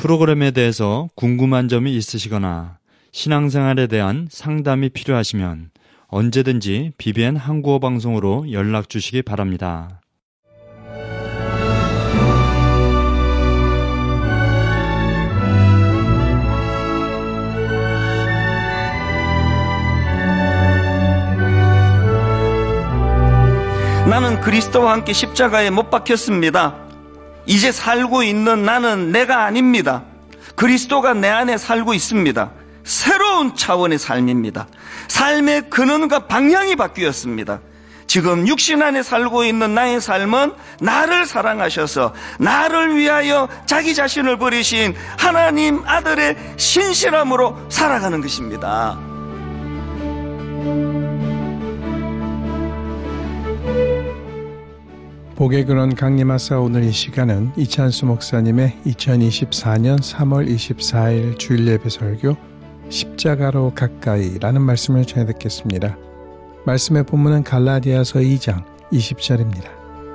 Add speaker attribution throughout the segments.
Speaker 1: 프로그램에 대해서 궁금한 점이 있으시거나 신앙생활에 대한 상담이 필요하시면 언제든지 BBN 한국어 방송으로 연락 주시기 바랍니다.
Speaker 2: 나는 그리스도와 함께 십자가에 못 박혔습니다. 이제 살고 있는 나는 내가 아닙니다. 그리스도가 내 안에 살고 있습니다. 새로운 차원의 삶입니다. 삶의 근원과 방향이 바뀌었습니다. 지금 육신 안에 살고 있는 나의 삶은 나를 사랑하셔서 나를 위하여 자기 자신을 버리신 하나님 아들의 신실함으로 살아가는 것입니다.
Speaker 3: 복의 근원 강림하사 오늘 이 시간은 이찬수 목사님의 2024년 3월 24일 주일 예배 설교 십자가로 가까이라는 말씀을 전해 듣겠습니다. 말씀의 본문은 갈라디아서 2장 20절입니다.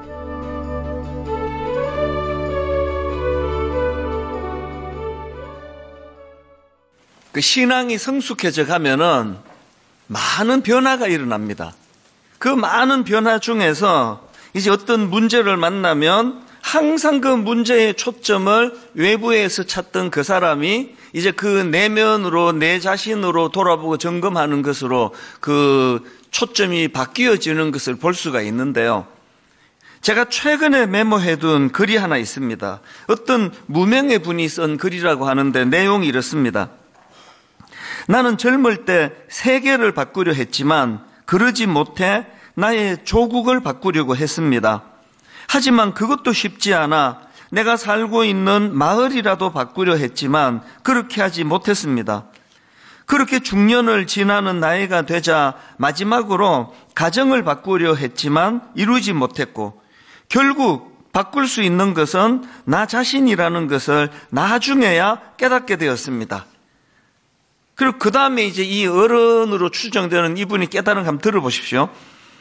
Speaker 2: 그 신앙이 성숙해져 가면은 많은 변화가 일어납니다. 그 많은 변화 중에서 이제 어떤 문제를 만나면 항상 그 문제의 초점을 외부에서 찾던 그 사람이 이제 그 내면으로 내 자신으로 돌아보고 점검하는 것으로 그 초점이 바뀌어지는 것을 볼 수가 있는데요. 제가 최근에 메모해둔 글이 하나 있습니다. 어떤 무명의 분이 쓴 글이라고 하는데 내용이 이렇습니다. 나는 젊을 때 세계를 바꾸려 했지만 그러지 못해 나의 조국을 바꾸려고 했습니다. 하지만 그것도 쉽지 않아 내가 살고 있는 마을이라도 바꾸려 했지만 그렇게 하지 못했습니다. 그렇게 중년을 지나는 나이가 되자 마지막으로 가정을 바꾸려 했지만 이루지 못했고 결국 바꿀 수 있는 것은 나 자신이라는 것을 나중에야 깨닫게 되었습니다. 그리고 그 다음에 이제 이 어른으로 추정되는 이분이 깨달은 거 한번 들어보십시오.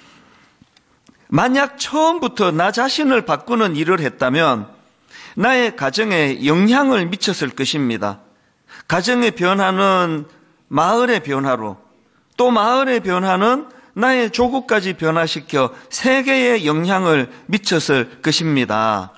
Speaker 2: 만약 처음부터 나 자신을 바꾸는 일을 했다면 나의 가정에 영향을 미쳤을 것입니다. 가정의 변화는 마을의 변화로, 또 마을의 변화는 나의 조국까지 변화시켜 세계에 영향을 미쳤을 것입니다.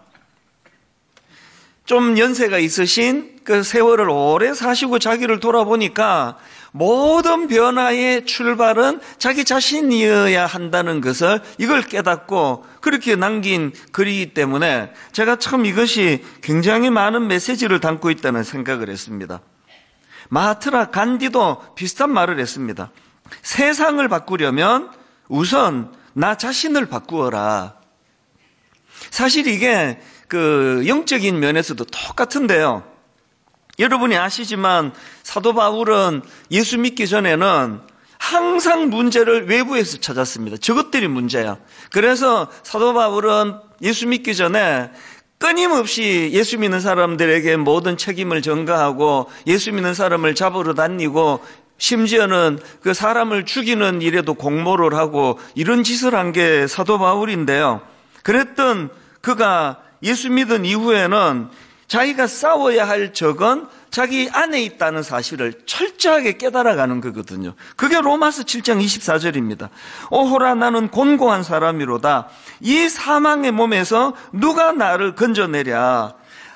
Speaker 2: 좀 연세가 있으신 그 세월을 오래 사시고 자기를 돌아보니까 모든 변화의 출발은 자기 자신이어야 한다는 것을 이걸 깨닫고 그렇게 남긴 글이기 때문에 제가 참 이것이 굉장히 많은 메시지를 담고 있다는 생각을 했습니다. 마하트마 간디도 비슷한 말을 했습니다. 세상을 바꾸려면 우선 나 자신을 바꾸어라. 사실 이게 그 영적인 면에서도 똑같은데요. 여러분이 아시지만 사도 바울은 예수 믿기 전에는 항상 문제를 외부에서 찾았습니다. 저것들이 문제야. 그래서 사도 바울은 예수 믿기 전에 끊임없이 예수 믿는 사람들에게 모든 책임을 전가하고 예수 믿는 사람을 잡으러 다니고 심지어는 그 사람을 죽이는 일에도 공모를 하고 이런 짓을 한 게 사도 바울인데요. 그랬던 그가 예수 믿은 이후에는 자기가 싸워야 할 적은 자기 안에 있다는 사실을 철저하게 깨달아가는 거거든요. 그게 로마서 7장 24절입니다. 오호라 나는 곤고한 사람이로다. 이 사망의 몸에서 누가 나를 건져내랴.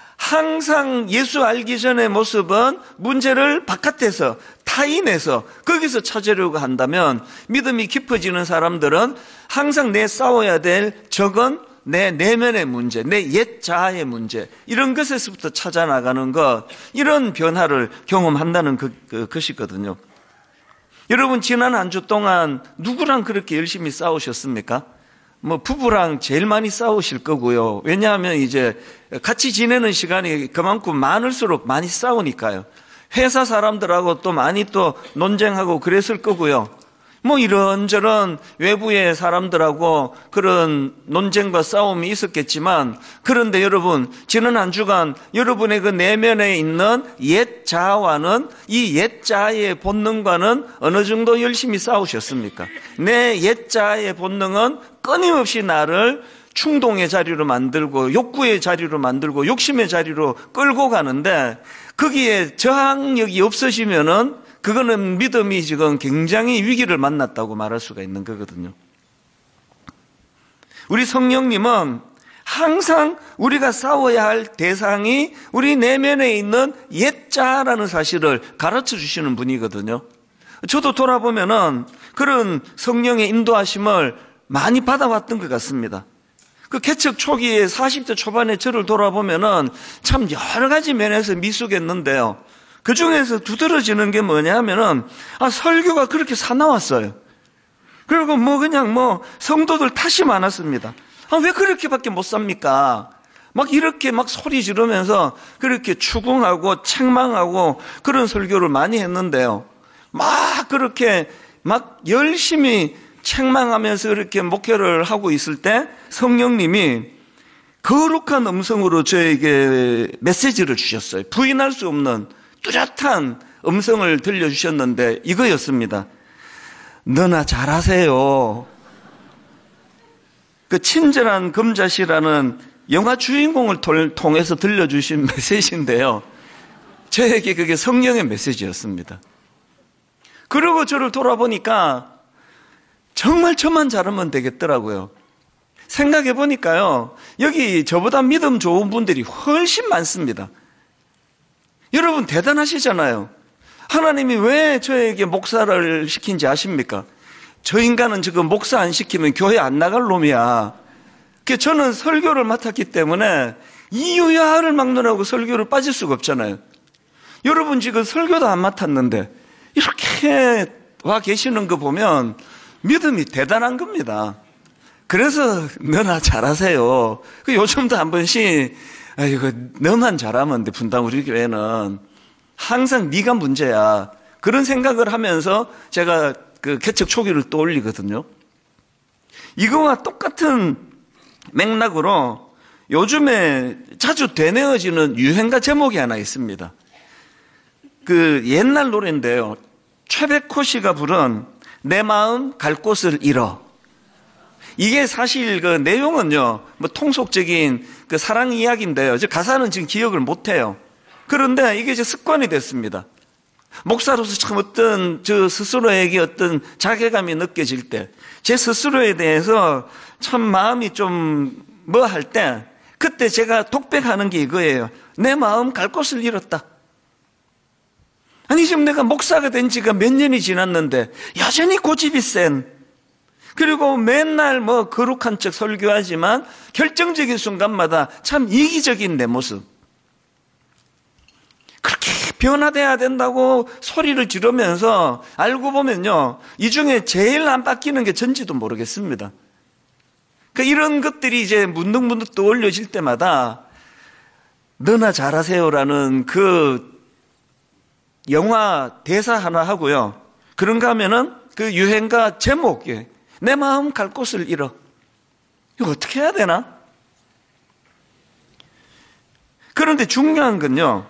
Speaker 2: 항상 예수 알기 전의 모습은 문제를 바깥에서 타인에서 거기서 찾으려고 한다면 믿음이 깊어지는 사람들은 항상 내 싸워야 될 적은 내 내면의 문제, 내 옛 자아의 문제 이런 것에서부터 찾아나가는 것, 이런 변화를 경험한다는 것이거든요. 여러분 지난 한 주 동안 누구랑 그렇게 열심히 싸우셨습니까? 뭐 부부랑 제일 많이 싸우실 거고요. 왜냐하면 이제 같이 지내는 시간이 그만큼 많을수록 많이 싸우니까요. 회사 사람들하고 또 많이 또 논쟁하고 그랬을 거고요. 뭐 이런저런 외부의 사람들하고 그런 논쟁과 싸움이 있었겠지만, 그런데 여러분 지난 한 주간 여러분의 그 내면에 있는 옛 자아와는 이 옛 자아의 본능과는 어느 정도 열심히 싸우셨습니까? 내 옛 자아의 본능은 끊임없이 나를 충동의 자리로 만들고 욕구의 자리로 만들고 욕심의 자리로 끌고 가는데 거기에 저항력이 없어지면은 그거는 믿음이 지금 굉장히 위기를 만났다고 말할 수가 있는 거거든요. 우리 성령님은 항상 우리가 싸워야 할 대상이 우리 내면에 있는 옛자라는 사실을 가르쳐 주시는 분이거든요. 저도 돌아보면은 그런 성령의 인도하심을 많이 받아왔던 것 같습니다. 그 개척 초기에 40대 초반에 저를 돌아보면은 참 여러 가지 면에서 미숙했는데요. 그 중에서 두드러지는 게 뭐냐면은, 설교가 그렇게 사나웠어요. 그리고 그냥 성도들 탓이 많았습니다. 왜 그렇게밖에 못 삽니까? 이렇게 소리 지르면서 그렇게 추궁하고 책망하고 그런 설교를 많이 했는데요. 그렇게 열심히 책망하면서 이렇게 목회를 하고 있을 때 성령님이 거룩한 음성으로 저에게 메시지를 주셨어요. 부인할 수 없는 뚜렷한 음성을 들려주셨는데 이거였습니다. 너나 잘하세요. 그 친절한 금자씨라는 영화 주인공을 통해서 들려주신 메시지인데요. 저에게 그게 성령의 메시지였습니다. 그리고 저를 돌아보니까 정말 저만 잘하면 되겠더라고요. 생각해 보니까요, 여기 저보다 믿음 좋은 분들이 훨씬 많습니다. 여러분 대단하시잖아요. 하나님이 왜 저에게 목사를 시킨지 아십니까? 저 인간은 지금 목사 안 시키면 교회 안 나갈 놈이야. 저는 설교를 맡았기 때문에 이유야를 막론하고 설교를 빠질 수가 없잖아요. 여러분 지금 설교도 안 맡았는데 이렇게 와 계시는 거 보면 믿음이 대단한 겁니다. 그래서 너나 잘하세요. 요즘도 한 번씩 이거 너만 잘하면 돼. 분당 우리 교회는 항상 네가 문제야. 그런 생각을 하면서 제가 그 개척 초기를 떠올리거든요. 이거와 똑같은 맥락으로 요즘에 자주 되뇌어지는 유행가 제목이 하나 있습니다. 그 옛날 노래인데요. 최백호 씨가 부른 내 마음 갈 곳을 잃어. 이게 사실 그 내용은요, 통속적인 그 사랑 이야기인데요. 가사는 지금 기억을 못해요. 그런데 이게 이제 습관이 됐습니다. 목사로서 참 어떤 저 스스로에게 어떤 자괴감이 느껴질 때, 제 스스로에 대해서 참 마음이 좀 할 때, 그때 제가 독백하는 게 이거예요. 내 마음 갈 곳을 잃었다. 아니 지금 내가 목사가 된 지가 몇 년이 지났는데 여전히 고집이 센, 그리고 맨날 거룩한 척 설교하지만 결정적인 순간마다 참 이기적인 내 모습, 그렇게 변화돼야 된다고 소리를 지르면서 알고 보면요, 이 중에 제일 안 바뀌는 게 전지도 모르겠습니다. 이런 것들이 이제 문득문득 떠올려질 때마다 너나 잘하세요라는 그 영화 대사 하나 하고요, 그런가 하면은 그 유행가 제목, 내 마음 갈 곳을 잃어. 이거 어떻게 해야 되나? 그런데 중요한 건요,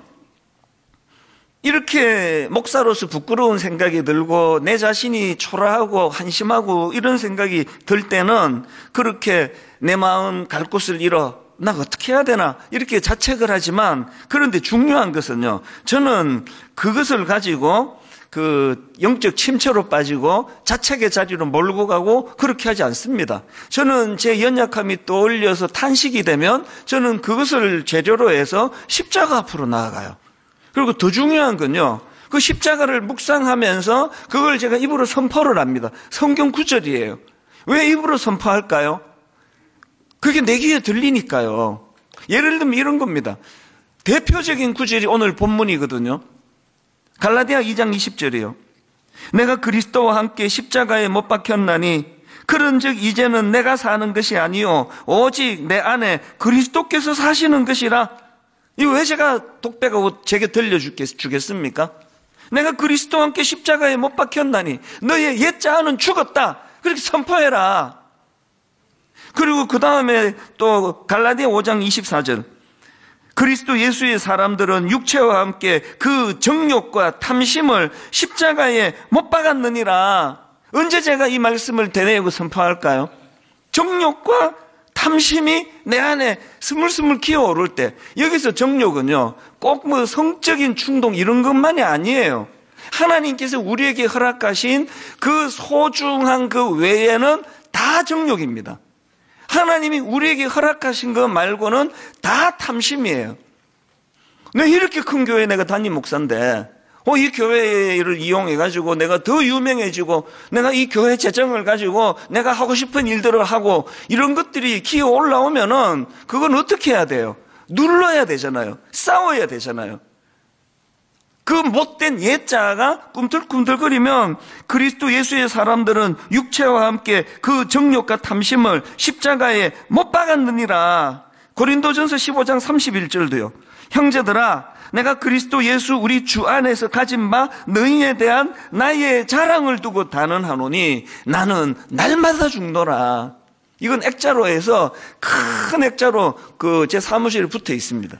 Speaker 2: 이렇게 목사로서 부끄러운 생각이 들고 내 자신이 초라하고 한심하고 이런 생각이 들 때는 그렇게 내 마음 갈 곳을 잃어, 나 어떻게 해야 되나 이렇게 자책을 하지만, 그런데 중요한 것은요, 저는 그것을 가지고 그 영적 침체로 빠지고 자책의 자리로 몰고 가고 그렇게 하지 않습니다. 저는 제 연약함이 떠올려서 탄식이 되면 저는 그것을 재료로 해서 십자가 앞으로 나아가요. 그리고 더 중요한 건요, 그 십자가를 묵상하면서 그걸 제가 입으로 선포를 합니다. 성경 구절이에요. 왜 입으로 선포할까요? 그게 내 귀에 들리니까요. 예를 들면 이런 겁니다. 대표적인 구절이 오늘 본문이거든요. 갈라디아 2장 20절이요. 내가 그리스도와 함께 십자가에 못 박혔나니 그런즉 이제는 내가 사는 것이 아니요 오직 내 안에 그리스도께서 사시는 것이라. 이거 왜 제가 독백하고 제게 들려주겠습니까? 내가 그리스도와 함께 십자가에 못 박혔나니 너의 옛 자아는 죽었다. 그렇게 선포해라. 그리고 그 다음에 또 갈라디아 5장 24절. 그리스도 예수의 사람들은 육체와 함께 그 정욕과 탐심을 십자가에 못 박았느니라. 언제 제가 이 말씀을 되뇌고 선포할까요? 정욕과 탐심이 내 안에 스물스물 기어오를 때, 여기서 정욕은요 꼭 뭐 성적인 충동 이런 것만이 아니에요. 하나님께서 우리에게 허락하신 그 소중한 그 외에는 다 정욕입니다. 하나님이 우리에게 허락하신 것 말고는 다 탐심이에요. 내 이렇게 큰 교회 내가 담임 목사인데 이 교회를 이용해가지고 내가 더 유명해지고 내가 이 교회 재정을 가지고 내가 하고 싶은 일들을 하고 이런 것들이 기어 올라오면은 그건 어떻게 해야 돼요? 눌러야 되잖아요. 싸워야 되잖아요. 그 못된 옛자가 꿈틀꿈틀거리면 그리스도 예수의 사람들은 육체와 함께 그 정욕과 탐심을 십자가에 못 박았느니라. 고린도전서 15장 31절도요. 형제들아, 내가 그리스도 예수 우리 주 안에서 가진 바 너희에 대한 나의 자랑을 두고 단언하노니 나는 날마다 죽노라. 이건 액자로 해서 큰 액자로 제 사무실에 붙어 있습니다.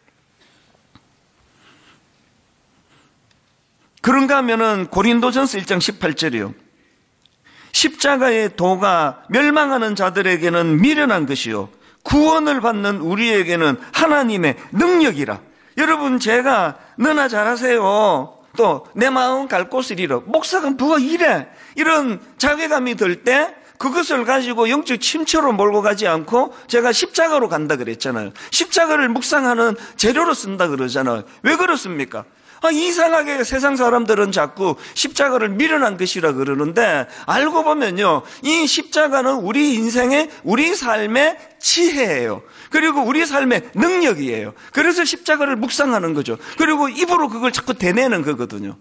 Speaker 2: 그런가 하면은 고린도전서 1장 18절이요. 십자가의 도가 멸망하는 자들에게는 미련한 것이요 구원을 받는 우리에게는 하나님의 능력이라. 여러분, 제가 너나 잘하세요, 또 내 마음 갈 곳을 잃어, 목사가 뭐가 이래, 이런 자괴감이 들 때 그것을 가지고 영적 침체로 몰고 가지 않고 제가 십자가로 간다 그랬잖아요. 십자가를 묵상하는 재료로 쓴다 그러잖아요. 왜 그렇습니까? 이상하게 세상 사람들은 자꾸 십자가를 미련한 것이라 그러는데 알고 보면요, 이 십자가는 우리 인생의, 우리 삶의 지혜예요. 그리고 우리 삶의 능력이에요. 그래서 십자가를 묵상하는 거죠. 그리고 입으로 그걸 자꾸 대내는 거거든요.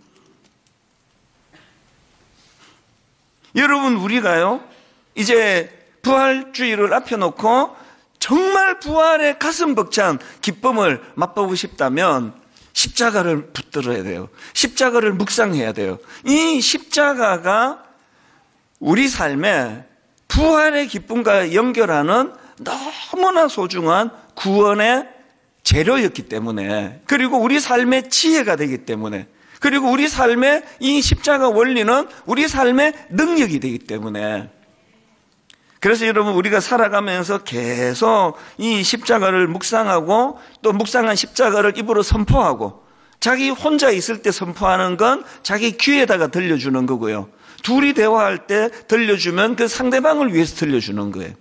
Speaker 2: 여러분, 우리가요 이제 부활주의를 앞에 놓고 정말 부활의 가슴 벅찬 기쁨을 맛보고 싶다면 십자가를 붙들어야 돼요. 십자가를 묵상해야 돼요. 이 십자가가 우리 삶에 부활의 기쁨과 연결하는 너무나 소중한 구원의 재료였기 때문에, 그리고 우리 삶의 지혜가 되기 때문에, 그리고 우리 삶의 이 십자가 원리는 우리 삶의 능력이 되기 때문에, 그래서 여러분, 우리가 살아가면서 계속 이 십자가를 묵상하고 또 묵상한 십자가를 입으로 선포하고, 자기 혼자 있을 때 선포하는 건 자기 귀에다가 들려주는 거고요. 둘이 대화할 때 들려주면 그 상대방을 위해서 들려주는 거예요.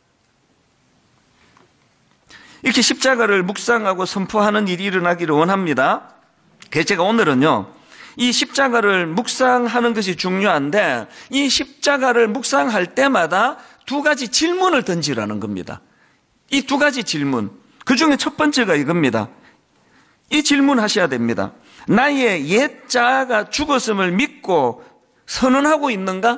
Speaker 2: 이렇게 십자가를 묵상하고 선포하는 일이 일어나기를 원합니다. 그래서 제가 오늘은요, 이 십자가를 묵상하는 것이 중요한데, 이 십자가를 묵상할 때마다 두 가지 질문을 던지라는 겁니다. 이 두 가지 질문, 그 중에 첫 번째가 이겁니다. 이 질문 하셔야 됩니다. 나의 옛자아가 죽었음을 믿고 선언하고 있는가?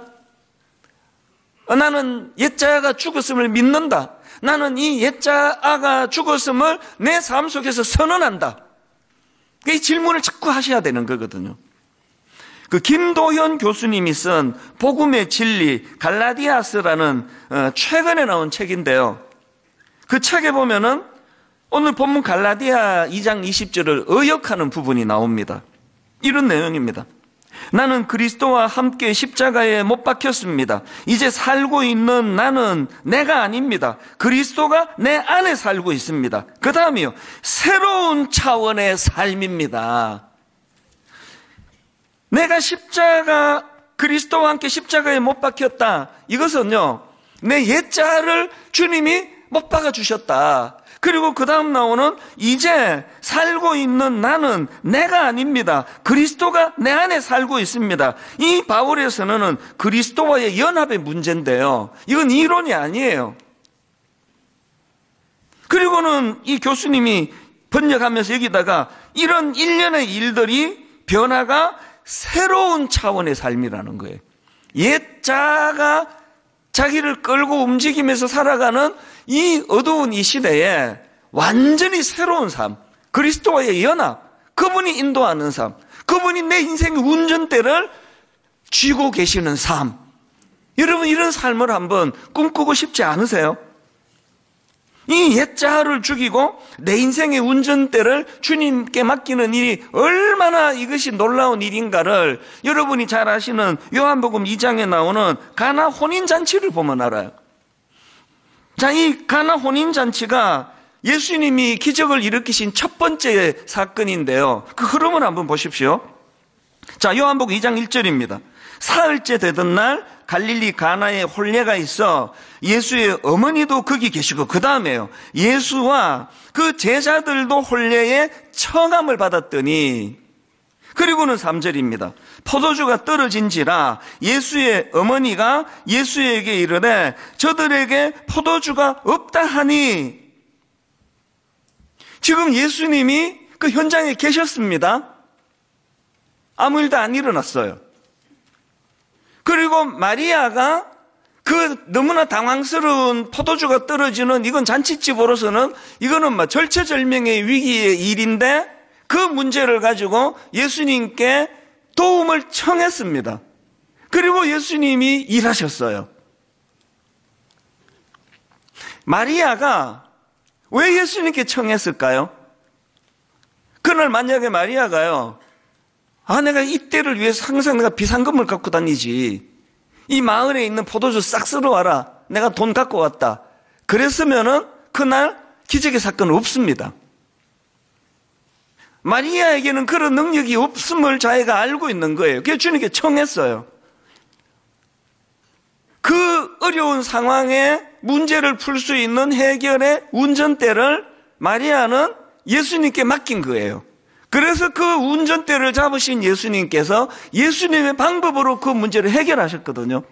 Speaker 2: 나는 옛자아가 죽었음을 믿는다. 나는 이 옛자아가 죽었음을 내 삶 속에서 선언한다. 이 질문을 자꾸 하셔야 되는 거거든요. 그 김도현 교수님이 쓴 복음의 진리 갈라디아스라는 최근에 나온 책인데요. 그 책에 보면은 오늘 본문 갈라디아 2장 20절을 의역하는 부분이 나옵니다. 이런 내용입니다. 나는 그리스도와 함께 십자가에 못 박혔습니다. 이제 살고 있는 나는 내가 아닙니다. 그리스도가 내 안에 살고 있습니다. 그 다음이요, 새로운 차원의 삶입니다. 내가 그리스도와 함께 십자가에 못 박혔다. 이것은요, 내 옛자를 주님이 못 박아주셨다. 그리고 그 다음 나오는 이제 살고 있는 나는 내가 아닙니다. 그리스도가 내 안에 살고 있습니다. 이 바울의 선언은 그리스도와의 연합의 문제인데요. 이건 이론이 아니에요. 그리고는 이 교수님이 번역하면서 여기다가 이런 일련의 일들이 변화가 새로운 차원의 삶이라는 거예요. 옛자가 자기를 끌고 움직이면서 살아가는 이 어두운 이 시대에 완전히 새로운 삶, 그리스도와의 연합, 그분이 인도하는 삶, 그분이 내 인생의 운전대를 쥐고 계시는 삶. 여러분, 이런 삶을 한번 꿈꾸고 싶지 않으세요? 이 옛자아를 죽이고 내 인생의 운전대를 주님께 맡기는 일이 얼마나 이것이 놀라운 일인가를 여러분이 잘 아시는 요한복음 2장에 나오는 가나 혼인잔치를 보면 알아요. 자, 이 가나 혼인잔치가 예수님이 기적을 일으키신 첫 번째 사건인데요. 그 흐름을 한번 보십시오. 자, 요한복음 2장 1절입니다. 사흘째 되던 날 갈릴리 가나에 혼례가 있어 예수의 어머니도 거기 계시고, 그 다음에요, 예수와 그 제자들도 혼례에 청함을 받았더니, 그리고는 3절입니다. 포도주가 떨어진지라 예수의 어머니가 예수에게 이르되 저들에게 포도주가 없다 하니, 지금 예수님이 그 현장에 계셨습니다. 아무 일도 안 일어났어요. 그리고 마리아가 그 너무나 당황스러운 포도주가 떨어지는, 이건 잔치집으로서는 이거는 막 절체절명의 위기의 일인데, 그 문제를 가지고 예수님께 도움을 청했습니다. 그리고 예수님이 일하셨어요. 마리아가 왜 예수님께 청했을까요? 그날 만약에 마리아가요, 내가 이때를 위해서 항상 내가 비상금을 갖고 다니지, 이 마을에 있는 포도주 싹 쓸어와라, 내가 돈 갖고 왔다, 그랬으면은 그날 기적의 사건은 없습니다. 마리아에게는 그런 능력이 없음을 자기가 알고 있는 거예요. 그래서 주님께 청했어요. 그 어려운 상황에 문제를 풀 수 있는 해결의 운전대를 마리아는 예수님께 맡긴 거예요. 그래서 그 운전대를 잡으신 예수님께서 예수님의 방법으로 그 문제를 해결하셨거든요.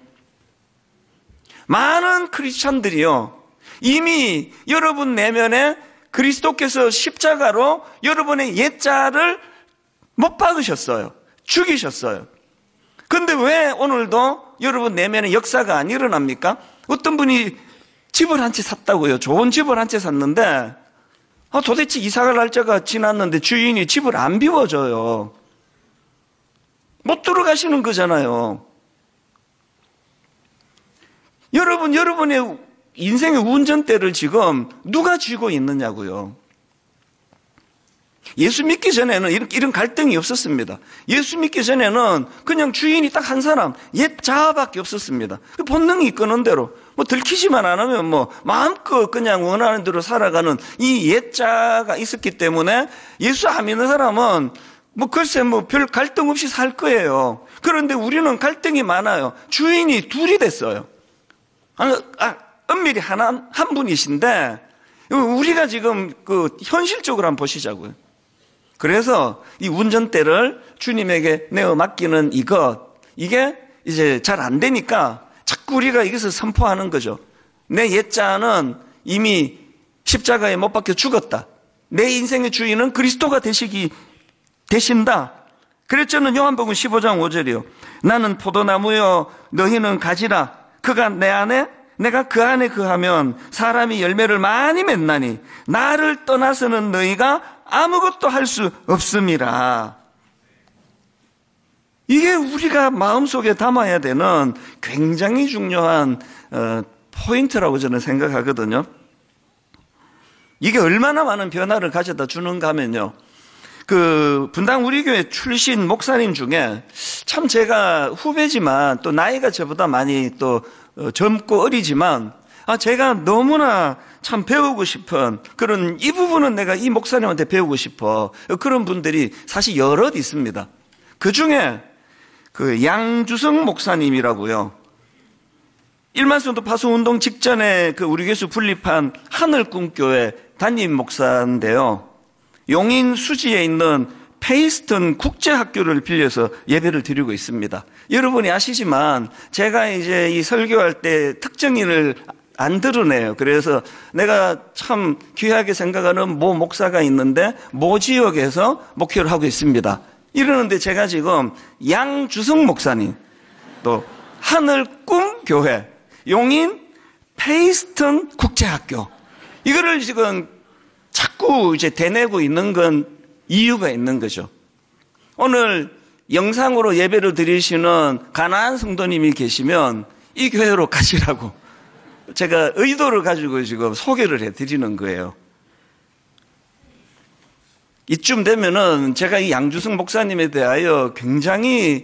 Speaker 2: 많은 크리스찬들이요, 이미 여러분 내면에 그리스도께서 십자가로 여러분의 옛자를 못 박으셨어요. 죽이셨어요. 그런데 왜 오늘도 여러분 내면에 역사가 안 일어납니까? 어떤 분이 집을 한 채 샀다고요. 좋은 집을 한 채 샀는데 도대체 이사갈 날짜가 지났는데 주인이 집을 안 비워줘요. 못 들어가시는 거잖아요. 여러분의 인생의 운전대를 지금 누가 쥐고 있느냐고요. 예수 믿기 전에는 이런 갈등이 없었습니다. 예수 믿기 전에는 그냥 주인이 딱 한 사람, 옛자밖에 없었습니다. 본능이 이끄는 대로 들키지만 안 하면 마음껏 그냥 원하는 대로 살아가는 이 옛자가 있었기 때문에 예수 안 믿는 사람은 글쎄 별 갈등 없이 살 거예요. 그런데 우리는 갈등이 많아요. 주인이 둘이 됐어요. 엄밀히 한 분이신데 우리가 지금 현실적으로 한번 보시자고요. 그래서 이 운전대를 주님에게 내어 맡기는 이게 이제 잘 안 되니까 자꾸 우리가 이것을 선포하는 거죠. 내 옛자는 이미 십자가에 못 박혀 죽었다. 내 인생의 주인은 그리스도가 되신다. 그랬잖아요. 요한복음 15장 5절이요. 나는 포도나무여 너희는 가지라. 그가 내 안에 내가 그 안에 거하면 사람이 열매를 많이 맺나니 나를 떠나서는 너희가 아무것도 할 수 없음이라. 이게 우리가 마음속에 담아야 되는 굉장히 중요한 포인트라고 저는 생각하거든요. 이게 얼마나 많은 변화를 가져다 주는가 하면요, 분당 우리 교회 출신 목사님 중에 참 제가 후배지만 또 나이가 저보다 많이 또 젊고 어리지만 제가 너무나 참 배우고 싶은 그런, 이 부분은 내가 이 목사님한테 배우고 싶어, 그런 분들이 사실 여럿 있습니다. 그 중에 양주성 목사님이라고요, 일만순도 파수운동 직전에 우리 교수 분립한 하늘꿈교회 담임 목사인데요, 용인 수지에 있는 페이스턴 국제학교를 빌려서 예배를 드리고 있습니다. 여러분이 아시지만 제가 이제 이 설교할 때 특정인을 안 드러내요. 그래서 내가 참 귀하게 생각하는 모 목사가 있는데 모 지역에서 목회를 하고 있습니다. 이러는데 제가 지금 양주성 목사님, 또 하늘꿈교회, 용인 페이스턴 국제학교, 이거를 지금 자꾸 이제 대내고 있는 건 이유가 있는 거죠. 오늘 영상으로 예배를 드리시는 가나안 성도님이 계시면 이 교회로 가시라고 제가 의도를 가지고 지금 소개를 해드리는 거예요. 이쯤 되면은 제가 이 양주승 목사님에 대하여 굉장히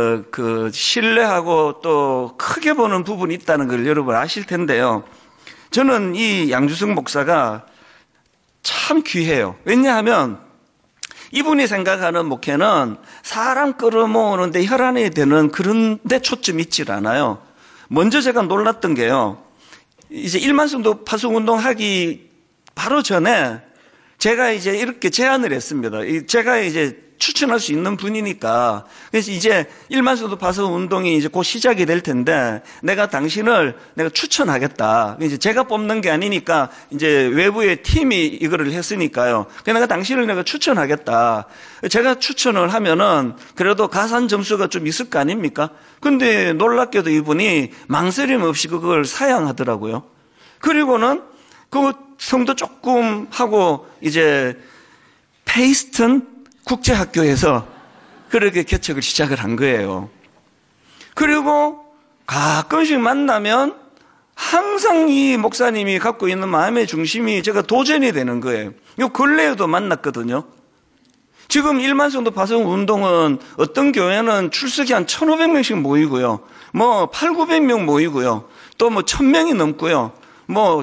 Speaker 2: 신뢰하고 또 크게 보는 부분이 있다는 걸 여러분 아실 텐데요. 저는 이 양주석 목사가 참 귀해요. 왜냐하면 이분이 생각하는 목회는 사람 끌어모으는데 혈안이 되는 그런 데 초점이 있질 않아요. 먼저 제가 놀랐던 게요. 이제 1만 성도 파송 운동하기 바로 전에 제가 이제 이렇게 제안을 했습니다. 제가 이제 추천할 수 있는 분이니까. 그래서 이제 1만 성도 파송 운동이 이제 곧 시작이 될 텐데 내가 당신을 내가 추천하겠다. 이제 제가 뽑는 게 아니니까 이제 외부의 팀이 이거를 했으니까요. 그래서 내가 당신을 내가 추천하겠다. 제가 추천을 하면은 그래도 가산 점수가 좀 있을 거 아닙니까? 근데 놀랍게도 이분이 망설임 없이 그걸 사양하더라고요. 그리고는 그 성도 조금 하고 이제 페이스턴 국제학교에서 그렇게 개척을 시작을 한 거예요. 그리고 가끔씩 만나면 항상 이 목사님이 갖고 있는 마음의 중심이 제가 도전이 되는 거예요. 요 근래에도 만났거든요. 지금 1만 성도 파송 운동은 어떤 교회는 출석이 한 1,500명씩 모이고요. 뭐 800~900명 모이고요. 또 뭐 1,000명이 넘고요. 뭐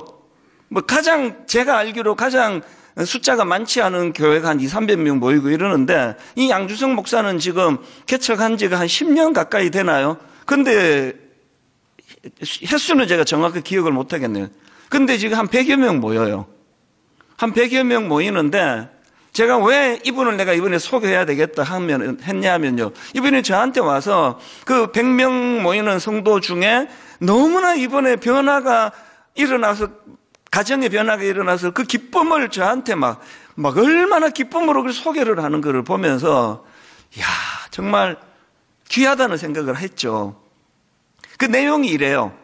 Speaker 2: 가장 제가 알기로 가장 숫자가 많지 않은 교회가 한 200~300명 모이고 이러는데 이 양주석 목사는 지금 개척한 지가 한 10년 가까이 되나요? 근데 횟수는 제가 정확히 기억을 못 하겠네요. 근데 지금 한 100여 명 모여요. 한 100여 명 모이는데 제가 왜 이분을 내가 이번에 소개해야 되겠다 했냐면요. 이분이 저한테 와서 그 100명 모이는 성도 중에 너무나 이번에 변화가 일어나서 가정의 변화가 일어나서 그 기쁨을 저한테 막 얼마나 기쁨으로 그 소개를 하는 것을 보면서 이야 정말 귀하다는 생각을 했죠. 그 내용이 이래요.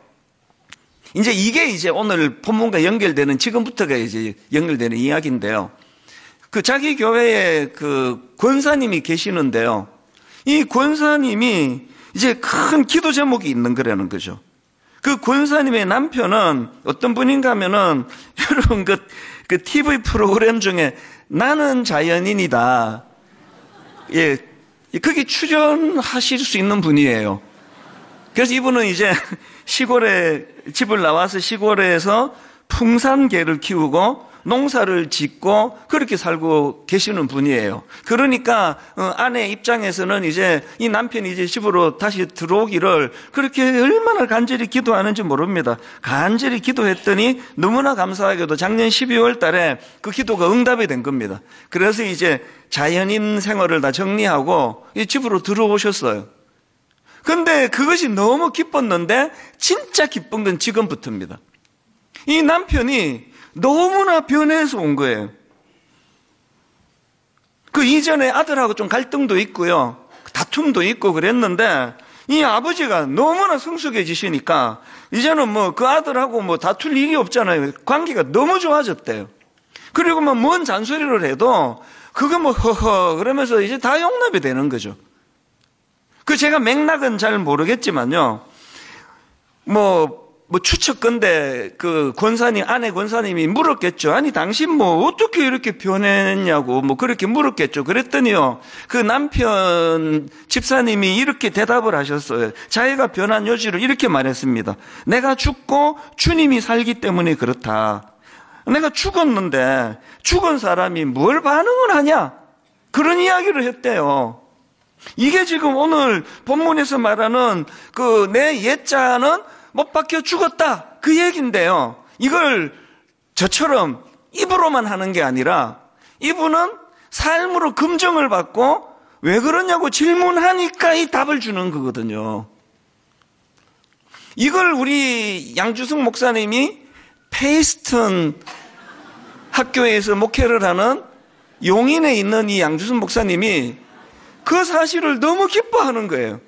Speaker 2: 이게 이제 오늘 본문과 연결되는 지금부터가 이제 연결되는 이야기인데요. 그 자기 교회에 그 권사님이 계시는데요. 이 권사님이 이제 큰 기도 제목이 있는 거라는 거죠. 그 권사님의 남편은 어떤 분인가 하면은 여러분 그 TV 프로그램 중에 나는 자연인이다. 예. 거기 출연하실 수 있는 분이에요. 그래서 이분은 이제 시골에 집을 나와서 시골에서 풍산개를 키우고 농사를 짓고 그렇게 살고 계시는 분이에요. 그러니까 아내 입장에서는 이제 이 남편이 이제 집으로 다시 들어오기를 그렇게 얼마나 간절히 기도하는지 모릅니다. 간절히 기도했더니 너무나 감사하게도 작년 12월 달에 그 기도가 응답이 된 겁니다. 그래서 이제 자연인 생활을 다 정리하고 이 집으로 들어오셨어요. 근데 그것이 너무 기뻤는데 진짜 기쁜 건 지금부터입니다. 이 남편이 너무나 변해서 온 거예요. 그 이전에 아들하고 좀 갈등도 있고요. 다툼도 있고 그랬는데 이 아버지가 너무나 성숙해지시니까 이제는 뭐 그 아들하고 뭐 다툴 일이 없잖아요. 관계가 너무 좋아졌대요. 그리고 뭐 뭔 잔소리를 해도 그거 뭐 허허 그러면서 이제 다 용납이 되는 거죠. 그 제가 맥락은 잘 모르겠지만요. 뭐 추측건데 그 권사님, 아내 권사님이 물었겠죠. 아니, 당신 뭐 어떻게 이렇게 변했냐고 뭐 그렇게 물었겠죠. 그랬더니요. 그 남편 집사님이 이렇게 대답을 하셨어요. 자기가 변한 요지를 이렇게 말했습니다. 내가 죽고 주님이 살기 때문에 그렇다. 내가 죽었는데 죽은 사람이 뭘 반응을 하냐? 그런 이야기를 했대요. 이게 지금 오늘 본문에서 말하는 그 내 옛자는 못 박혀 죽었다. 그 얘기인데요. 이걸 저처럼 입으로만 하는 게 아니라 이분은 삶으로 검증을 받고 왜 그러냐고 질문하니까 이 답을 주는 거거든요. 이걸 우리 양주석 목사님이 페이스턴 학교에서 목회를 하는 용인에 있는 이 양주석 목사님이 그 사실을 너무 기뻐하는 거예요.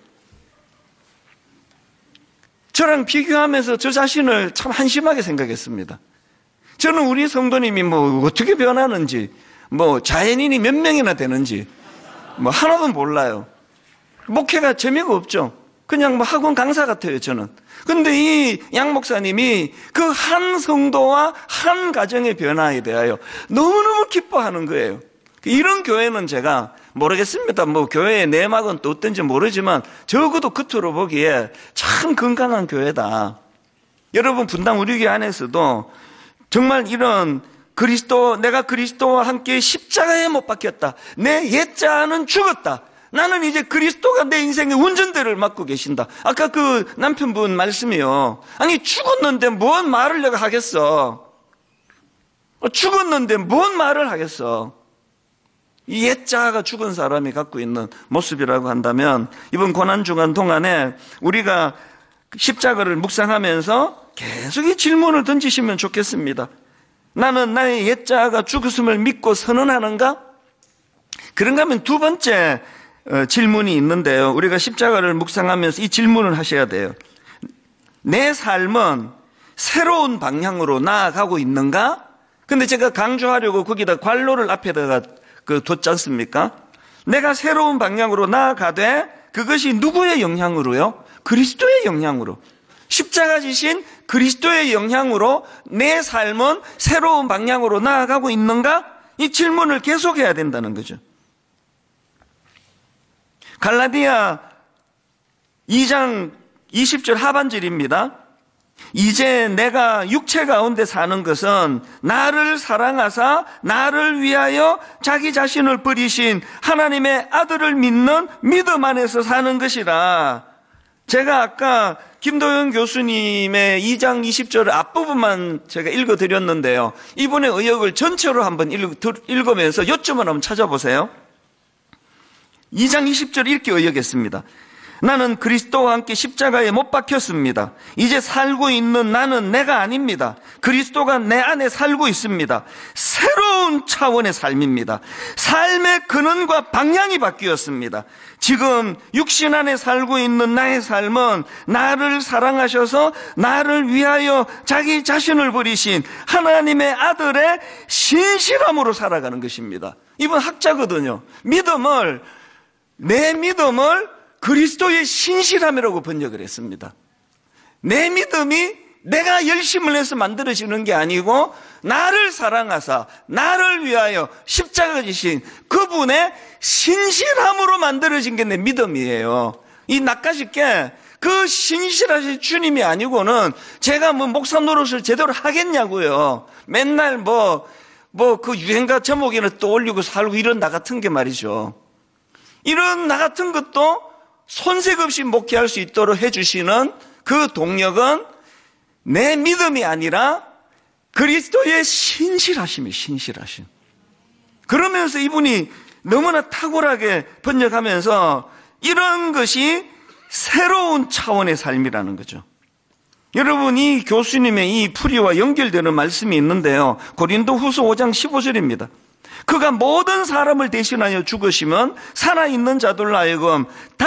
Speaker 2: 저랑 비교하면서 저 자신을 참 한심하게 생각했습니다. 저는 우리 성도님이 뭐 어떻게 변하는지, 뭐 자연인이 몇 명이나 되는지 뭐 하나도 몰라요. 목회가 재미가 없죠. 그냥 뭐 학원 강사 같아요, 저는. 근데 이 양 목사님이 그 한 성도와 한 가정의 변화에 대하여 너무너무 기뻐하는 거예요. 이런 교회는 제가 모르겠습니다. 뭐 교회의 내막은 또 어떤지 모르지만 적어도 겉으로 보기에 참 건강한 교회다. 여러분, 분당 우리 교회 안에서도 정말 이런 내가 그리스도와 함께 십자가에 못 박혔다. 내 옛자는 죽었다. 나는 이제 그리스도가 내 인생의 운전대를 맡고 계신다. 아까 그 남편분 말씀이요. 아니, 죽었는데 뭔 말을 내가 하겠어. 죽었는데 뭔 말을 하겠어. 이 옛자가 죽은 사람이 갖고 있는 모습이라고 한다면 이번 고난주간 동안에 우리가 십자가를 묵상하면서 계속 이 질문을 던지시면 좋겠습니다. 나는 나의 옛자가 죽었음을 믿고 선언하는가? 그런가 하면 두 번째 질문이 있는데요. 우리가 십자가를 묵상하면서 이 질문을 하셔야 돼요. 내 삶은 새로운 방향으로 나아가고 있는가? 근데 제가 강조하려고 거기다 관로를 앞에다가 뒀지 않습니까? 내가 새로운 방향으로 나아가되 그것이 누구의 영향으로요? 그리스도의 영향으로. 십자가 지신 그리스도의 영향으로 내 삶은 새로운 방향으로 나아가고 있는가? 이 질문을 계속해야 된다는 거죠. 갈라디아 2장 20절 하반절입니다. 이제 내가 육체 가운데 사는 것은 나를 사랑하사 나를 위하여 자기 자신을 버리신 하나님의 아들을 믿는 믿음 안에서 사는 것이라. 제가 아까 김도영 교수님의 2장 20절 앞부분만 제가 읽어드렸는데요. 이분의 의역을 전체로 한번 읽으면서 요점을 한번 찾아보세요. 2장 20절 이렇게 의역했습니다. 나는 그리스도와 함께 십자가에 못 박혔습니다. 이제 살고 있는 나는 내가 아닙니다. 그리스도가 내 안에 살고 있습니다. 새로운 차원의 삶입니다. 삶의 근원과 방향이 바뀌었습니다. 지금 육신 안에 살고 있는 나의 삶은 나를 사랑하셔서 나를 위하여 자기 자신을 버리신 하나님의 아들의 신실함으로 살아가는 것입니다. 이분 학자거든요. 내 믿음을 그리스도의 신실함이라고 번역을 했습니다. 내 믿음이 내가 열심을 해서 만들어지는 게 아니고 나를 사랑하사 나를 위하여 십자가 지신 그분의 신실함으로 만들어진 게 내 믿음이에요. 이 낯가쉽게 그 신실하신 주님이 아니고는 제가 목사 노릇을 제대로 하겠냐고요. 맨날 그 유행가 제목이나 또 올리고 살고 이런 나 같은 게 말이죠. 이런 나 같은 것도 손색 없이 목회할 수 있도록 해주시는 그 동력은 내 믿음이 아니라 그리스도의 신실하심이 신실하심. 그러면서 이분이 너무나 탁월하게 번역하면서 이런 것이 새로운 차원의 삶이라는 거죠. 여러분, 이 교수님의 이 풀이와 연결되는 말씀이 있는데요. 고린도후서 5장 15절입니다. 그가 모든 사람을 대신하여 죽으시면 살아있는 자들로 하여금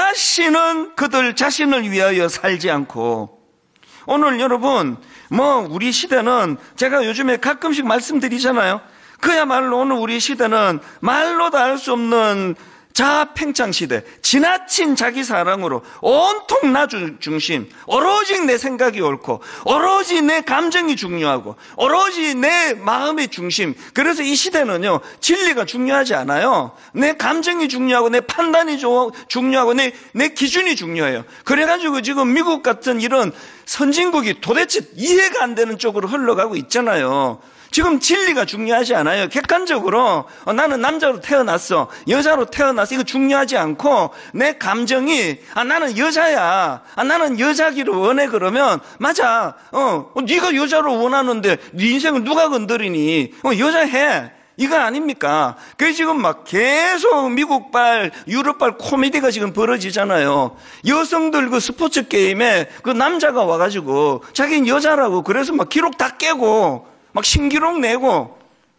Speaker 2: 다시는 그들 자신을 위하여 살지 않고. 오늘 여러분, 우리 시대는 제가 요즘에 가끔씩 말씀드리잖아요. 그야말로 오늘 우리 시대는 말로도 할 수 없는 자아팽창 시대, 지나친 자기 사랑으로 온통 나 중심, 오로지 내 생각이 옳고 오로지 내 감정이 중요하고 오로지 내 마음의 중심. 그래서 이 시대는요, 진리가 중요하지 않아요. 내 감정이 중요하고 내 판단이 중요하고 내 기준이 중요해요. 그래가지고 지금 미국 같은 이런 선진국이 도대체 이해가 안 되는 쪽으로 흘러가고 있잖아요. 지금 진리가 중요하지 않아요. 객관적으로 나는 남자로 태어났어, 여자로 태어났어, 이거 중요하지 않고 내 감정이 나는 여자야, 나는 여자기를 원해. 그러면 맞아, 네가 여자로 원하는데 네 인생을 누가 건드리니? 여자해, 이거 아닙니까? 그게 지금 막 계속 미국발 유럽발 코미디가 지금 벌어지잖아요. 여성들 그 스포츠 게임에 그 남자가 와가지고 자기는 여자라고 그래서 막 기록 다 깨고 막 신기록 내고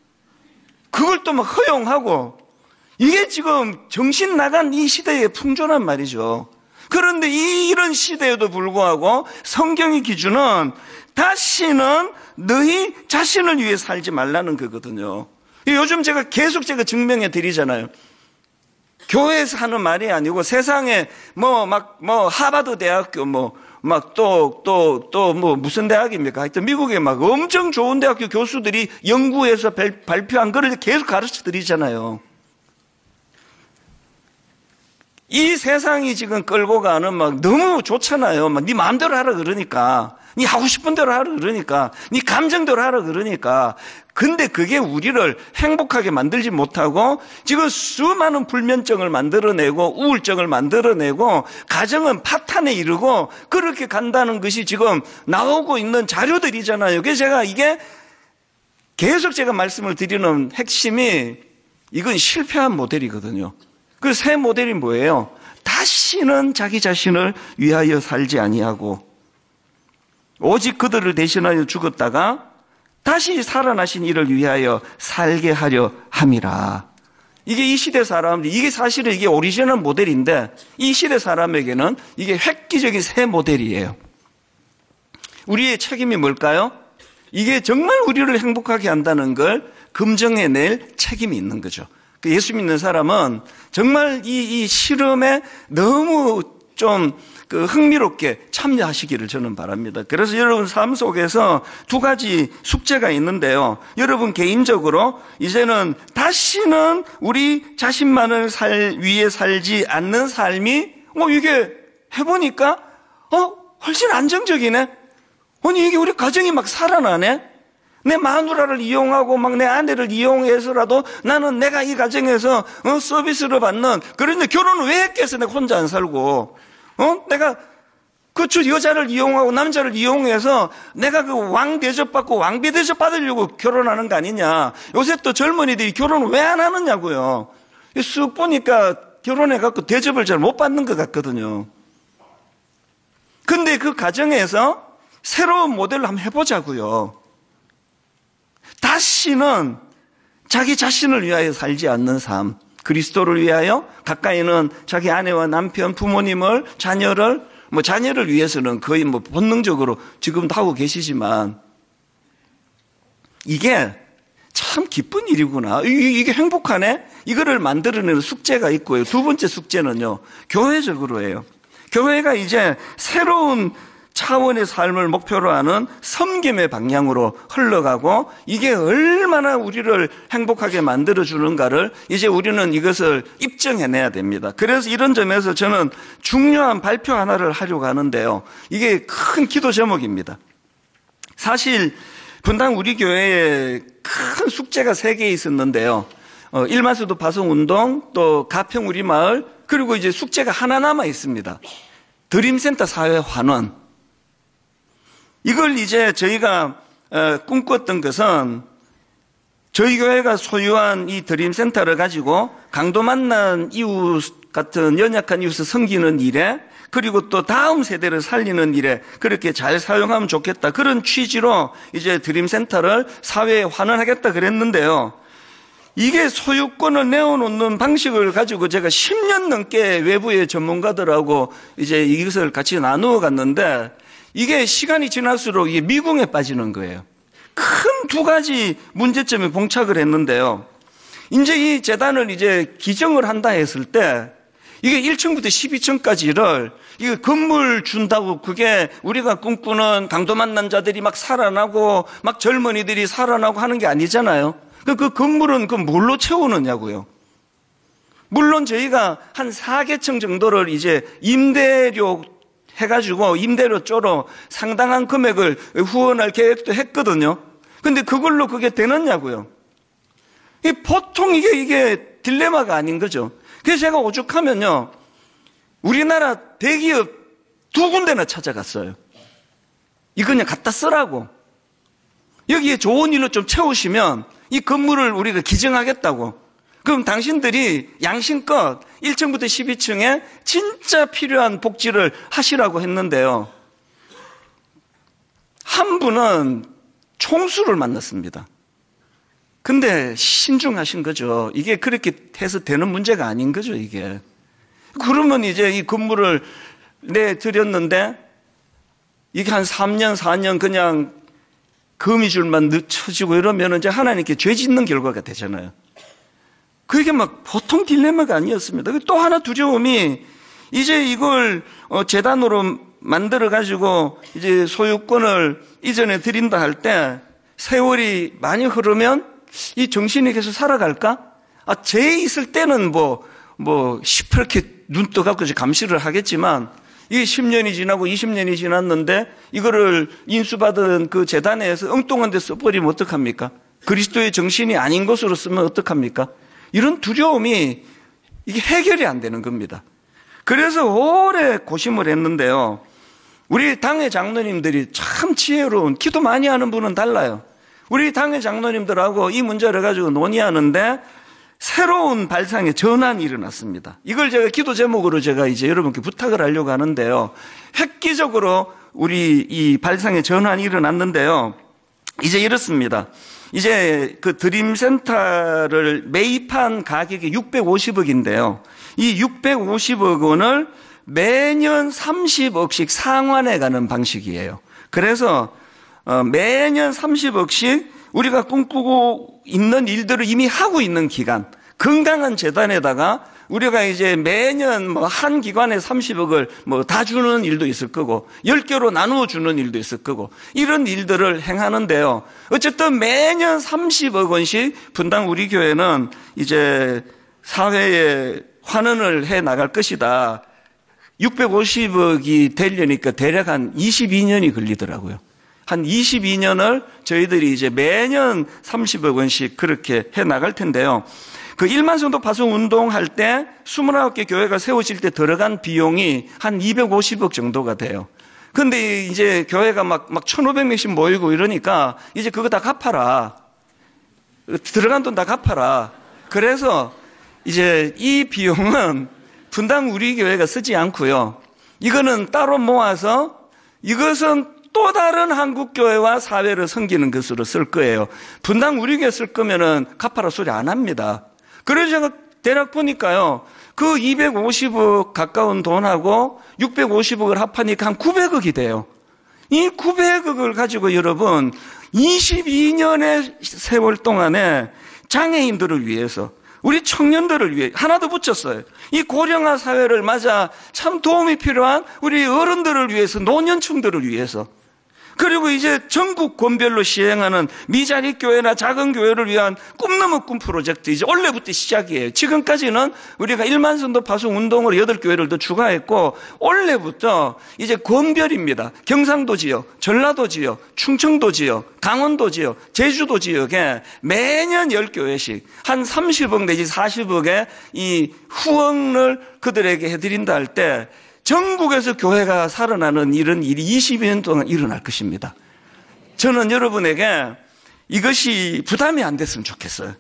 Speaker 2: 그걸 또 막 허용하고, 이게 지금 정신 나간 이 시대의 풍조란 말이죠. 그런데 이런 시대에도 불구하고 성경의 기준은 다시는 너희 자신을 위해 살지 말라는 거거든요. 요즘 제가 계속 증명해 드리잖아요. 교회에서 하는 말이 아니고 세상에 하버드 대학교 무슨 대학입니까? 하여튼 미국에 막 엄청 좋은 대학교 교수들이 연구해서 발표한 거를 계속 가르쳐 드리잖아요. 이 세상이 지금 끌고 가는 막 너무 좋잖아요. 막 네 마음대로 하라 그러니까. 네 하고 싶은 대로 하라 그러니까. 네 감정대로 하라 그러니까. 근데 그게 우리를 행복하게 만들지 못하고 지금 수많은 불면증을 만들어내고 우울증을 만들어내고 가정은 파탄에 이르고 그렇게 간다는 것이 지금 나오고 있는 자료들이잖아요. 그래서 제가 이게 계속 제가 말씀을 드리는 핵심이 이건 실패한 모델이거든요. 그 새 모델이 뭐예요? 다시는 자기 자신을 위하여 살지 아니하고 오직 그들을 대신하여 죽었다가 다시 살아나신 이를 위하여 살게 하려 함이라. 이게 이 시대 사람들, 이게 사실은 이게 오리지널 모델인데 이 시대 사람에게는 이게 획기적인 새 모델이에요. 우리의 책임이 뭘까요? 이게 정말 우리를 행복하게 한다는 걸 검증해낼 책임이 있는 거죠. 예수 믿는 사람은 정말 이 실험에 너무 좀 흥미롭게 참여하시기를 저는 바랍니다. 그래서 여러분 삶 속에서 두 가지 숙제가 있는데요. 여러분 개인적으로 이제는 다시는 우리 자신만을 위해 살지 않는 삶이 이게 해보니까 훨씬 안정적이네. 아니 이게 우리 가정이 막 살아나네. 내 마누라를 이용하고 막 내 아내를 이용해서라도 나는 내가 이 가정에서 서비스를 받는. 그런데 결혼을 왜 했겠어? 내가 혼자 안 살고 내가 그저 여자를 이용하고 남자를 이용해서 내가 그 왕 대접 받고 왕비 대접 받으려고 결혼하는 거 아니냐. 요새 또 젊은이들이 결혼을 왜 안 하느냐고요. 쑥 보니까 결혼해갖고 대접을 잘 못 받는 것 같거든요. 근데 그 가정에서 새로운 모델을 한번 해보자고요. 다시는 자기 자신을 위하여 살지 않는 삶, 그리스도를 위하여, 가까이는 자기 아내와 남편, 부모님을, 자녀를 위해서는 거의 본능적으로 지금도 하고 계시지만 이게 참 기쁜 일이구나. 이게 행복하네? 이거를 만들어내는 숙제가 있고요. 두 번째 숙제는요, 교회적으로 해요. 교회가 이제 새로운 차원의 삶을 목표로 하는 섬김의 방향으로 흘러가고 이게 얼마나 우리를 행복하게 만들어주는가를 이제 우리는 이것을 입증해내야 됩니다. 그래서 이런 점에서 저는 중요한 발표 하나를 하려고 하는데요. 이게 큰 기도 제목입니다. 사실 분당 우리 교회에 큰 숙제가 3개 있었는데요. 일만수도 파송운동, 또 가평 우리 마을, 그리고 이제 숙제가 하나 남아 있습니다. 드림센터 사회 환원. 이걸 이제 저희가 꿈꿨던 것은 저희 교회가 소유한 이 드림센터를 가지고 강도 만난 이웃 같은 연약한 이웃을 섬기는 일에, 그리고 또 다음 세대를 살리는 일에 그렇게 잘 사용하면 좋겠다. 그런 취지로 이제 드림센터를 사회에 환원하겠다 그랬는데요. 이게 소유권을 내어놓는 방식을 가지고 제가 10년 넘게 외부의 전문가들하고 이제 이것을 같이 나누어 갔는데 이게 시간이 지날수록 이게 미궁에 빠지는 거예요. 큰 2가지 문제점에 봉착을 했는데요. 이제 이 재단을 이제 기증을 한다 했을 때 이게 1층부터 12층까지를 이게 건물 준다고 그게 우리가 꿈꾸는 강도 만난 자들이 막 살아나고 막 젊은이들이 살아나고 하는 게 아니잖아요. 그 건물은 뭘로 채우느냐고요. 물론 저희가 한 4개층 정도를 이제 임대료 해가지고 임대료 쪼로 상당한 금액을 후원할 계획도 했거든요. 근데 그걸로 그게 되느냐고요. 보통 이게 딜레마가 아닌 거죠. 그래서 제가 오죽하면요, 우리나라 대기업 2군데나 찾아갔어요. 이거 그냥 갖다 쓰라고. 여기에 좋은 일로 좀 채우시면 이 건물을 우리가 기증하겠다고. 그럼 당신들이 양심껏 1층부터 12층에 진짜 필요한 복지를 하시라고 했는데요. 한 분은 총수를 만났습니다. 근데 신중하신 거죠. 이게 그렇게 해서 되는 문제가 아닌 거죠, 이게. 그러면 이제 이 건물을 내드렸는데 이게 한 3년, 4년 그냥 거미줄만 쳐지고 이러면 이제 하나님께 죄 짓는 결과가 되잖아요. 그게 막 보통 딜레마가 아니었습니다. 또 하나 두려움이 이제 이걸 재단으로 만들어가지고 이제 소유권을 이전에 드린다 할 때 세월이 많이 흐르면 이 정신이 계속 살아갈까? 쟤 있을 때는 시퍼렇게 눈 떠갖고 감시를 하겠지만 이게 10년이 지나고 20년이 지났는데 이거를 인수받은 그 재단에서 엉뚱한 데 써버리면 어떡합니까? 그리스도의 정신이 아닌 것으로 쓰면 어떡합니까? 이런 두려움이 이게 해결이 안 되는 겁니다. 그래서 오래 고심을 했는데요. 우리 당의 장로님들이 참 지혜로운, 기도 많이 하는 분은 달라요. 우리 당의 장로님들하고 이 문제를 가지고 논의하는데 새로운 발상의 전환이 일어났습니다. 이걸 제가 기도 제목으로 제가 이제 여러분께 부탁을 하려고 하는데요. 획기적으로 우리 이 발상의 전환이 일어났는데요. 이제 이렇습니다. 이제 그 드림센터를 매입한 가격이 650억인데요. 이 650억 원을 매년 30억씩 상환해 가는 방식이에요. 그래서 매년 30억씩 우리가 꿈꾸고 있는 일들을 이미 하고 있는 기간, 건강한 재단에다가 우리가 이제 매년 뭐 한 기관에 30억을 뭐 다 주는 일도 있을 거고 10개로 나누어 주는 일도 있을 거고 이런 일들을 행하는데요. 어쨌든 매년 30억 원씩 분당 우리 교회는 이제 사회에 환원을 해 나갈 것이다. 650억이 되려니까 대략 한 22년이 걸리더라고요. 한 22년을 저희들이 이제 매년 30억 원씩 그렇게 해 나갈 텐데요. 그 1만 성도 파송 운동할 때 29개 교회가 세워질 때 들어간 비용이 한 250억 정도가 돼요. 근데 이제 교회가 막 1,500명씩 모이고 이러니까 이제 그거 다 갚아라. 들어간 돈 다 갚아라. 그래서 이제 이 비용은 분당 우리 교회가 쓰지 않고요. 이거는 따로 모아서 이것은 또 다른 한국교회와 사회를 섬기는 것으로 쓸 거예요. 분당 우리 교회 쓸 거면은 갚아라 소리 안 합니다. 그래서 제가 대략 보니까요. 그 250억 가까운 돈하고 650억을 합하니까 한 900억이 돼요. 이 900억을 가지고 여러분 22년의 세월 동안에 장애인들을 위해서 우리 청년들을 위해 하나 더 붙였어요. 이 고령화 사회를 맞아 참 도움이 필요한 우리 어른들을 위해서 노년층들을 위해서 그리고 이제 전국 권별로 시행하는 미자립 교회나 작은 교회를 위한 꿈 넘은 꿈 프로젝트 이제 올해부터 시작이에요. 지금까지는 우리가 1만 성도 파송 운동으로 8교회를 더 추가했고 올해부터 이제 권별입니다. 경상도 지역, 전라도 지역, 충청도 지역, 강원도 지역, 제주도 지역에 매년 10교회씩 한 30억 내지 40억의 이 후원을 그들에게 해드린다 할 때 전국에서 교회가 살아나는 이런 일이 22년 동안 일어날 것입니다. 저는 여러분에게 이것이 부담이 안 됐으면 좋겠어요.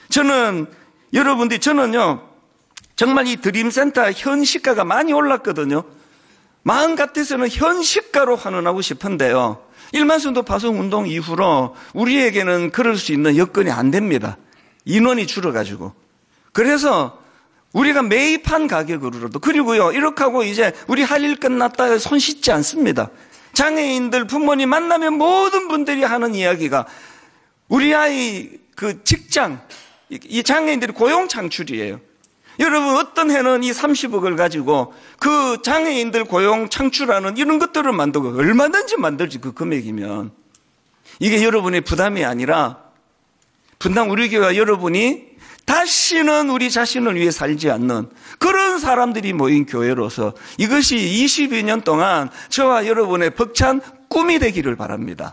Speaker 2: 저는요, 정말 이 드림센터 현 시가가 많이 올랐거든요. 마음 같아서는 현 시가로 환원하고 싶은데요. 1만 성도 파송 운동 이후로 우리에게는 그럴 수 있는 여건이 안 됩니다. 인원이 줄어가지고. 그래서 우리가 매입한 가격으로도 그리고요 이렇게 하고 이제 우리 할 일 끝났다 손 씻지 않습니다. 장애인들 부모님 만나면 모든 분들이 하는 이야기가 우리 아이 그 직장 이 장애인들이 고용 창출이에요. 여러분 어떤 해는 이 30억을 가지고 그 장애인들 고용 창출하는 이런 것들을 만들고 얼마든지 만들지 그 금액이면 이게 여러분의 부담이 아니라 분당 우리 교회와 여러분이 다시는 우리 자신을 위해 살지 않는 그런 사람들이 모인 교회로서 이것이 22년 동안 저와 여러분의 벅찬 꿈이 되기를 바랍니다.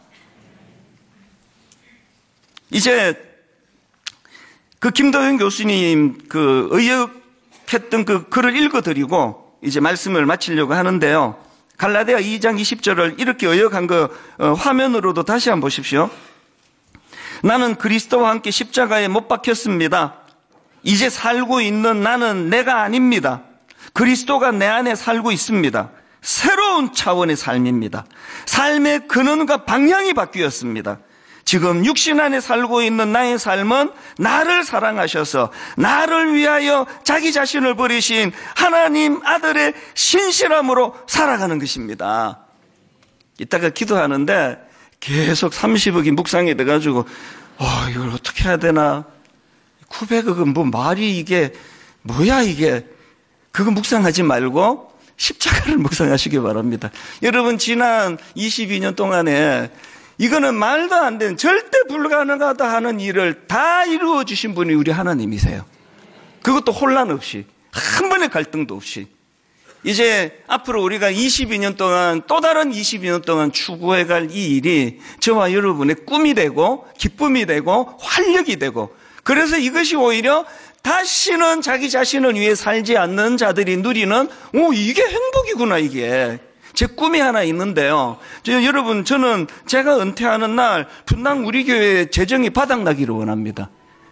Speaker 2: 이제 그 김도현 교수님 그 의역했던 그 글을 읽어드리고 이제 말씀을 마치려고 하는데요. 갈라디아 2장 20절을 이렇게 의역한 거 화면으로도 다시 한번 보십시오. 나는 그리스도와 함께 십자가에 못 박혔습니다. 이제 살고 있는 나는 내가 아닙니다. 그리스도가 내 안에 살고 있습니다. 새로운 차원의 삶입니다. 삶의 근원과 방향이 바뀌었습니다. 지금 육신 안에 살고 있는 나의 삶은 나를 사랑하셔서 나를 위하여 자기 자신을 버리신 하나님 아들의 신실함으로 살아가는 것입니다. 이따가 기도하는데 계속 30억이 묵상이 돼가지고 이걸 어떻게 해야 되나 900억은 뭐 말이 이게 뭐야 이게 그거 묵상하지 말고 십자가를 묵상하시기 바랍니다. 여러분 지난 22년 동안에 이거는 말도 안 되는 절대 불가능하다 하는 일을 다 이루어 주신 분이 우리 하나님이세요. 그것도 혼란 없이 한 번의 갈등도 없이. 이제 앞으로 우리가 22년 동안 또 다른 22년 동안 추구해갈 이 일이 저와 여러분의 꿈이 되고 기쁨이 되고 활력이 되고, 그래서 이것이 오히려 다시는 자기 자신을 위해 살지 않는 자들이 누리는 이게 행복이구나. 이게 제 꿈이 하나 있는데요. 여러분, 저는 제가 은퇴하는 날 분당 우리 교회 재정이 바닥나기를 원합니다.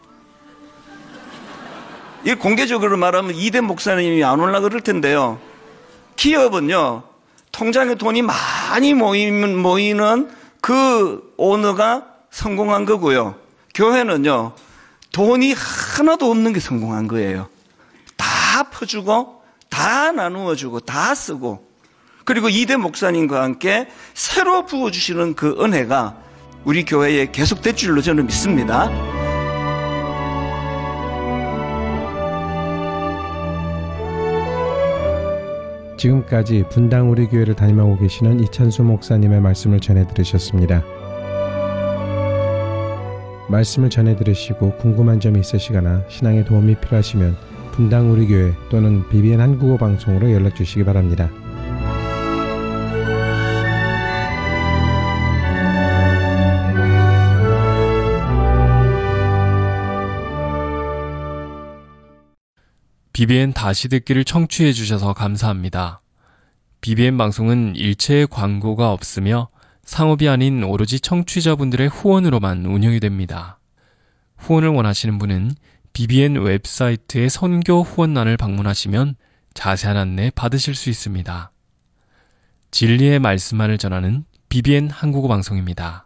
Speaker 2: 이 공개적으로 말하면 이대 목사님이 안 올라 그럴 텐데요. 기업은요, 통장에 돈이 많이 모이는 그 오너가 성공한 거고요. 교회는요, 돈이 하나도 없는 게 성공한 거예요. 다 퍼주고, 다 나누어주고, 다 쓰고, 그리고 이대 목사님과 함께 새로 부어주시는 그 은혜가 우리 교회에 계속될 줄로 저는 믿습니다.
Speaker 3: 지금까지 분당 우리 교회를 담임하고 계시는 이찬수 목사님의 말씀을 전해 들으셨습니다. 말씀을 전해 들으시고 궁금한 점이 있으시거나 신앙에 도움이 필요하시면 분당 우리 교회 또는 BBN 한국어 방송으로 연락 주시기 바랍니다.
Speaker 4: BBN 다시 듣기를 청취해 주셔서 감사합니다. BBN 방송은 일체의 광고가 없으며 상업이 아닌 오로지 청취자분들의 후원으로만 운영이 됩니다. 후원을 원하시는 분은 BBN 웹사이트의 선교 후원란을 방문하시면 자세한 안내 받으실 수 있습니다. 진리의 말씀만을 전하는 BBN 한국어 방송입니다.